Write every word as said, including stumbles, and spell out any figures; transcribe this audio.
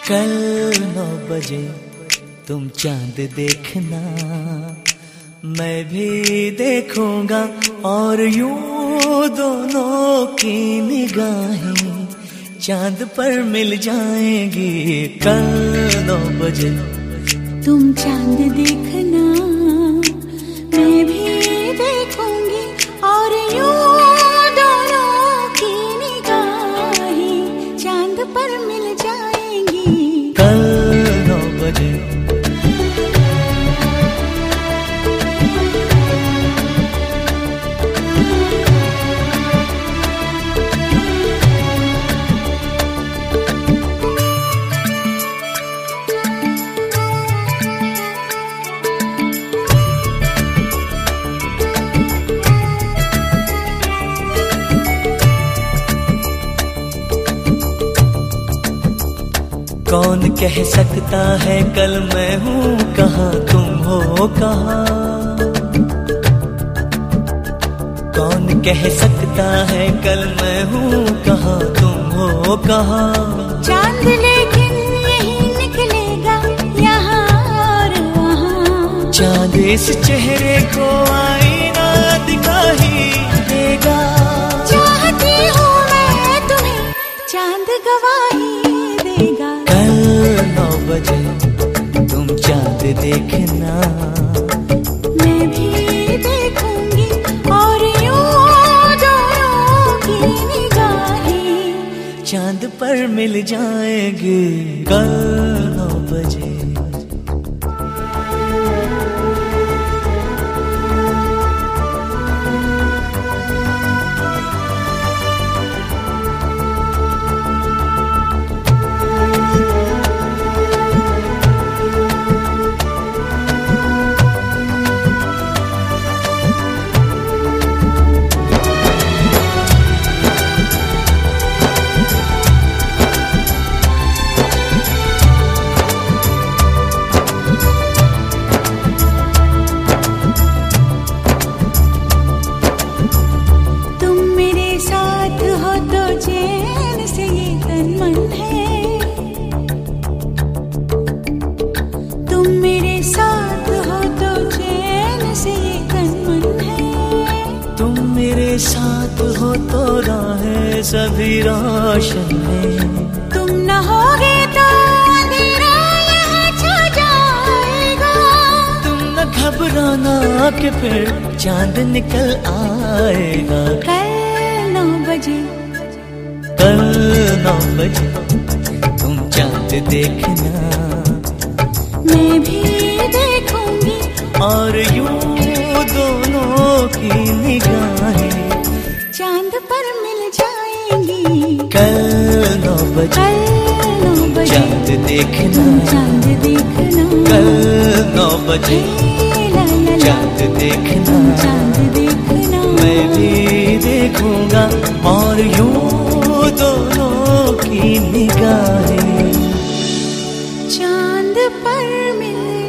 कल नौ बजे तुम चांद देखना, मैं भी देखूंगा और यूं दोनों की निगाहें चांद पर मिल जाएंगी। कल नौ बजे तुम चांद देखना, मैं भी देखूंगी और यूं दोनों की निगाहें चांद पर मिल जाएंगी। कल नौ बजे कौन कह सकता है कल मैं हूँ कहाँ तुम हो कहाँ, कौन कह सकता है कल मैं हूँ कहाँ तुम हो कहाँ। चांद लेकिन यही निकलेगा यहाँ और वहाँ, चांद इस चेहरे को आईना दिखा ही देगा। चाहती हूँ मैं तुम्हें चांद गवाही देगा। नौ बजे तुम चांद देखना, मैं भी देखूंगी और यूं दोनों की निगाहें चांद पर मिल जाएंगे। कल नौ बजे साथ हो तो राहें सभी रोशन है। तुम न होगे तो अंधेरा यहाँ छा जाएगा। तुम न घबराना कि फिर चांद निकल आएगा। कल नौ बजे कल नौ बजे तुम चांद देखना, मैं भी देखूंगी और यूं दोनों की निगाहें चांद पर मिल जाएंगी। कल नौ बजे कल नौ बजे चांद देखना, चांद देखना। कल नौ बजे चांद देखना, चांद देखना। मैं भी देखूंगा और यूं दोनों की निगाहें चांद पर मिल